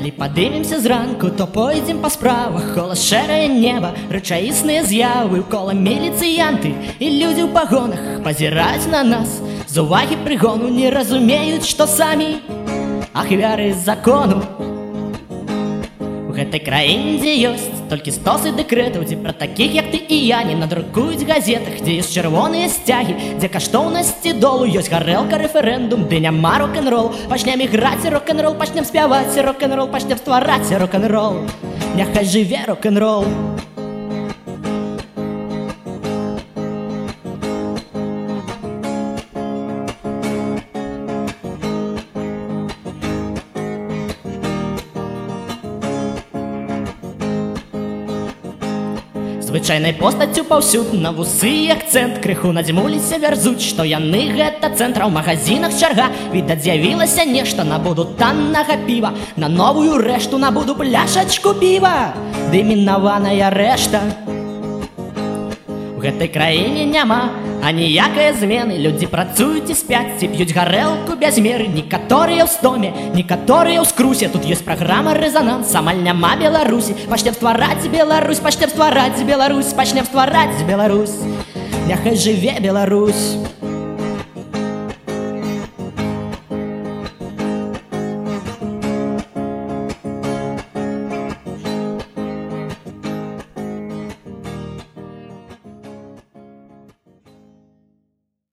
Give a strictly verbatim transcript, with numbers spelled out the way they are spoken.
Калі падымемся зранку, то пойдзем па справах. Кола шэрае неба, рэчаісныя з'явы, кола міліцыянты і людзі ў пагонах пазіраюць на нас з увагі прыгону, не разумеюць, што самі ахвяры закону. У гэтай краіне, дзе ёсць толькі стосы дэкрэтаў, дзе пра такіх, як ты і я, не надрукуюць газетах, дзе ёсць чырвоныя сцягі, дзе каштоўнасці долу, ёсць гарэлка, рэферэндум, ды няма рок-н-рол. Пачнем іграць рок-н-рол, пачнем спяваць рок-н-рол, пачнем ствараць рок-н-рол. Няхай жыве рок-н-рол. Звычайнай постаццю паўсюд на вусы і акцэнт, крыху надзьмуліся, вярзуць, што яны гэта цэнтра. У магазинах чарга, відаць, з'явілася нешта. Набуду таннага піва, на новую рэшту набуду пляшачку піва, ды мінаваная рэшта. У гэтай краіне няма аніякае змены, людзі працуюць і спяць, ці п'юць гарэлку без меры. Некаторыя ў стоме, некаторыя ў скрусе, тут ёсць праграма рэзананс, амаль няма Беларусі. Пачнем ствараць Беларусь, пачнем ствараць Беларусь, пачнем ствараць Беларусь. Няхай жыве Беларусь.